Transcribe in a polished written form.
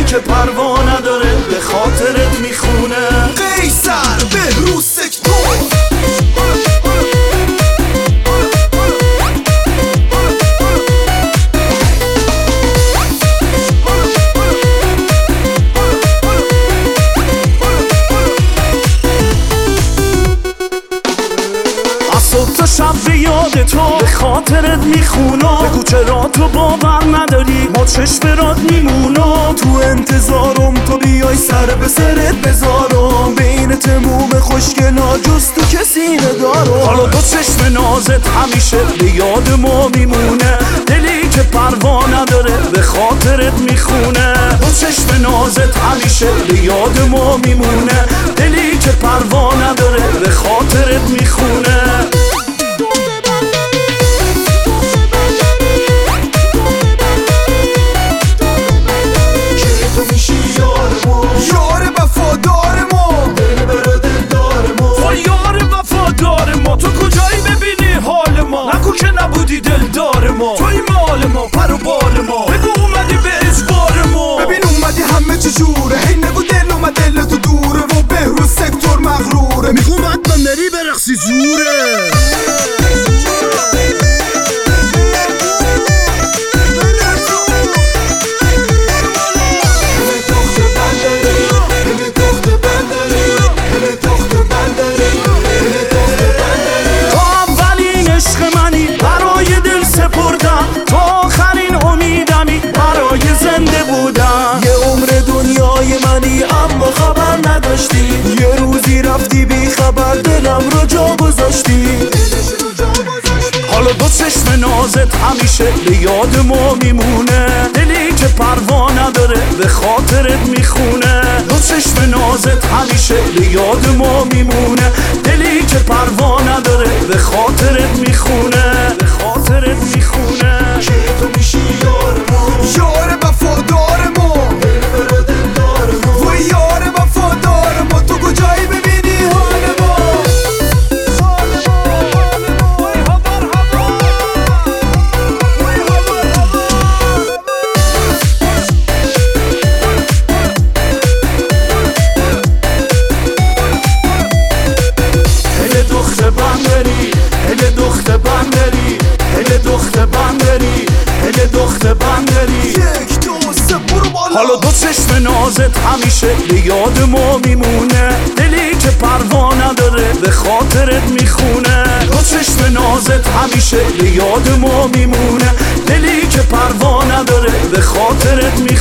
که پروا نداره به خاطرت میخونه. قیصر بهروز سکتور. صبح تا شب به یاد تو به خاطرت میخونم. بگو چرا تو باور نداری ما چشم رات میمونم. تو انتظارم تو بیای سر به سرت بذارم. بین تموم خوشگلا جز تو کسی ندارم. حالا دو چشم نازت همیشه به یاد ما میمونه. دلی که پروا نداره به خاطرت میخونه. دو چشم نازت همیشه به یاد ما میمونه. دلی که پروا نداره به خاطرت میخونه. یار وفادار ما، دل بر دل دار ما. یار وفادار ما، تو کجایی ببینی حال ما؟ نگو که نبودی دلدار ما. توی مال ما، پر و بال ما. بگو اومدی به اجبار ما. ببین اومدی همه چی جوره. هی نگو دل اومد دل تو دوره و بهروز سکتور مغروره. میخوام حتما نری برقصی جوره. اما خبر نداشتی یه روزی رفتی بی خبر دلم رو جا گذاشتی. حالا دو چشم نازت همیشه به یاد ما میمونه. دلی که پروا نداره به خاطرت میخونه. دو چشم نازت همیشه به یاد ما میمونه. دلی که پروا نداره به خاطرت میخونه. به خاطرت میخونه. که تو میشی یار ما، یار وفادار ما. حالا دو چشم نازت همیشه به یاد ما میمونه. دلی که پروا نداره به خاطرت میخونه. دو چشم نازت همیشه به یاد ما میمونه. دلی که پروا نداره به خاطرت میخونه.